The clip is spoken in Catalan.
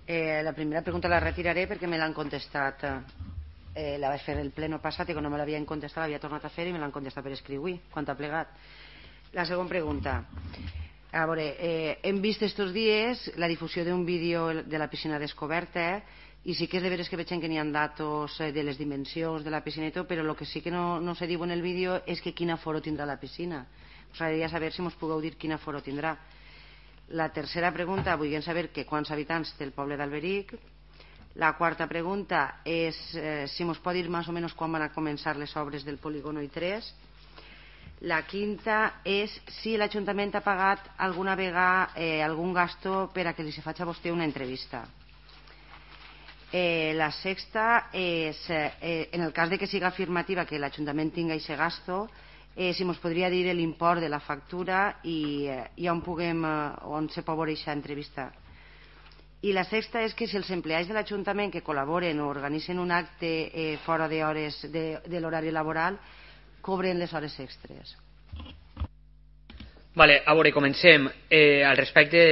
La primera pregunta la retiraré perquè me l'han contestat. La vaig fer el pleno passat i quan no me l'havien contestat l'havia tornat a fer i me l'han contestat per escriure quan ha plegat. La segona pregunta. A veure, hem vist estos dies la difusió d'un vídeo de la piscina descoberta i sí que és de veres que veig que n'hi ha datos de les dimensions de la piscina i tot, però el que sí que no se diu en el vídeo és que quin aforo tindrà la piscina. Us agradaria saber si ens podeu dir quin aforo tindrà. La tercera pregunta, volíem saber quants habitants té el poble d'Alberic. La quarta pregunta és si ens pot dir més o menys quan van a començar les obres del polígono I3. La quinta és si l'Ajuntament ha pagat alguna vegada algun gasto per a que li se faci a vostè una entrevista. La sexta és, en el cas de que siga afirmativa que l'Ajuntament tingui aquest gasto, si ens podria dir l'import de la factura i on se pot veure aquesta entrevista. I la sexta és que si els empleats de l'Ajuntament que col·laboren o organitzen un acte fora d'hores de l'horari laboral cobren les hores extres. Vale, a veure, comencem. Al respecte